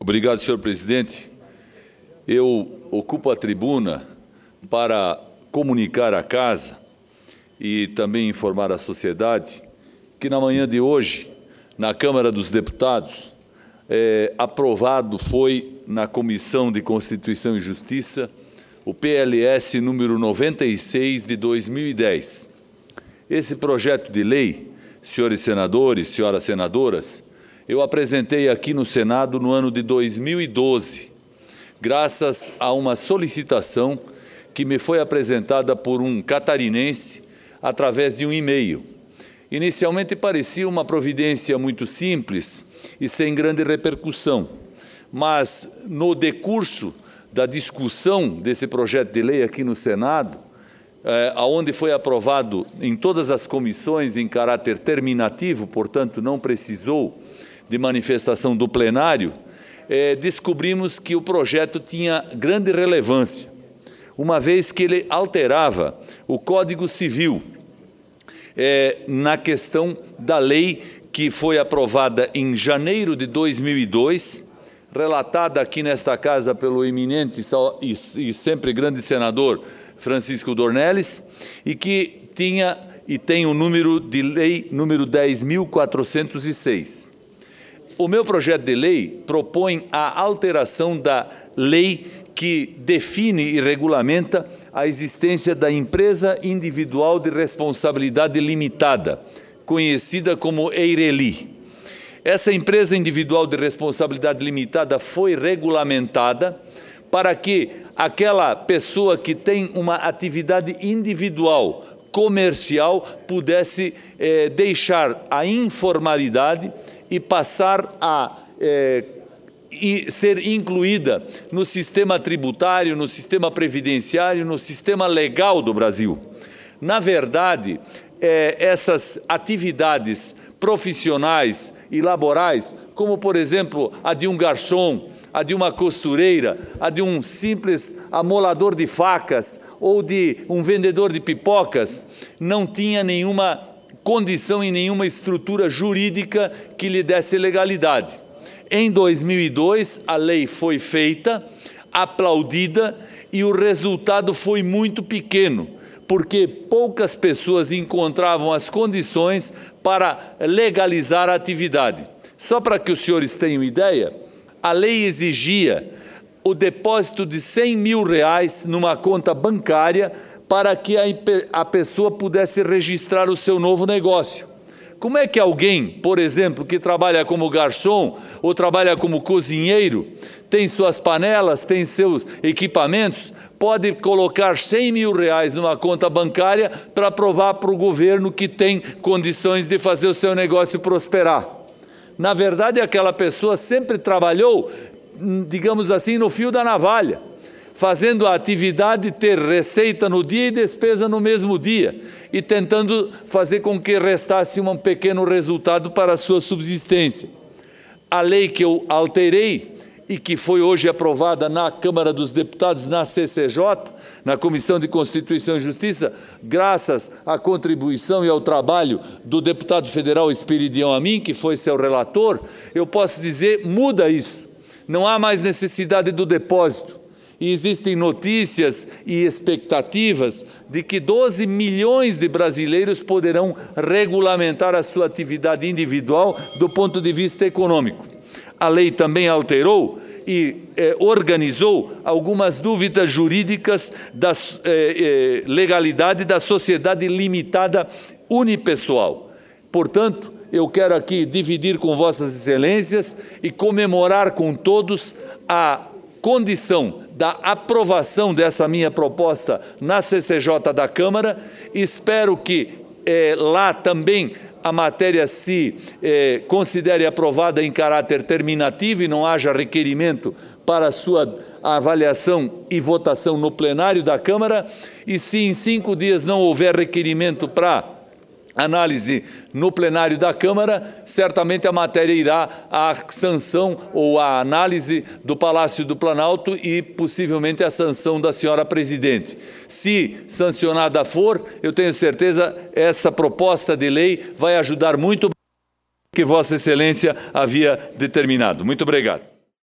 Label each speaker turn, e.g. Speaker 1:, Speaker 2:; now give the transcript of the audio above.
Speaker 1: Obrigado, senhor presidente. Eu ocupo a tribuna para comunicar à Casa e também informar a sociedade que na manhã de hoje, na Câmara dos Deputados, aprovado foi na Comissão de Constituição e Justiça o PLS número 96 de 2010. Esse projeto de lei, senhores senadores, senhoras senadoras, eu apresentei aqui no Senado no ano de 2012, graças a uma solicitação que me foi apresentada por um catarinense através de um e-mail. Inicialmente parecia uma providência muito simples e sem grande repercussão, mas no decurso da discussão desse projeto de lei aqui no Senado, onde foi aprovado em todas as comissões em caráter terminativo, portanto não precisou de manifestação do plenário, descobrimos que o projeto tinha grande relevância, uma vez que ele alterava o Código Civil na questão da lei que foi aprovada em janeiro de 2002, relatada aqui nesta casa pelo eminente e sempre grande senador Francisco Dornelles, e que tinha e tem o número de lei número 10.406. O meu projeto de lei propõe a alteração da lei que define e regulamenta a existência da empresa individual de responsabilidade limitada, conhecida como EIRELI. Essa empresa individual de responsabilidade limitada foi regulamentada para que aquela pessoa que tem uma atividade individual comercial pudesse deixar a informalidade e passar a ser incluída no sistema tributário, no sistema previdenciário, no sistema legal do Brasil. Na verdade, essas atividades profissionais e laborais, como por exemplo a de um garçom, a de uma costureira, a de um simples amolador de facas ou de um vendedor de pipocas, não tinha nenhuma condição e nenhuma estrutura jurídica que lhe desse legalidade. Em 2002, a lei foi feita, aplaudida, e o resultado foi muito pequeno, porque poucas pessoas encontravam as condições para legalizar a atividade. Só para que os senhores tenham ideia, a lei exigia o depósito de R$100 mil numa conta bancária para que a pessoa pudesse registrar o seu novo negócio. Como é que alguém, por exemplo, que trabalha como garçom ou trabalha como cozinheiro, tem suas panelas, tem seus equipamentos, pode colocar R$100 mil numa conta bancária para provar para o governo que tem condições de fazer o seu negócio prosperar? Na verdade, aquela pessoa sempre trabalhou, digamos assim, no fio da navalha, fazendo a atividade ter receita no dia e despesa no mesmo dia, e tentando fazer com que restasse um pequeno resultado para a sua subsistência. A lei que eu alterei e que foi hoje aprovada na Câmara dos Deputados, na CCJ, na Comissão de Constituição e Justiça, graças à contribuição e ao trabalho do deputado federal Esperidião Amin, que foi seu relator, eu posso dizer, muda isso. Não há mais necessidade do depósito. E existem notícias e expectativas de que 12 milhões de brasileiros poderão regulamentar a sua atividade individual do ponto de vista econômico. A lei também alterou e organizou algumas dúvidas jurídicas da legalidade da sociedade limitada unipessoal. Portanto, eu quero aqui dividir com vossas excelências e comemorar com todos a condição da aprovação dessa minha proposta na CCJ da Câmara. Espero que lá também a matéria se considere aprovada em caráter terminativo e não haja requerimento para sua avaliação e votação no plenário da Câmara. E se em 5 dias não houver requerimento para análise no plenário da Câmara, certamente a matéria irá à sanção ou à análise do Palácio do Planalto e possivelmente à sanção da senhora presidente. Se sancionada for, eu tenho certeza essa proposta de lei vai ajudar muito que Vossa Excelência havia determinado. Muito obrigado.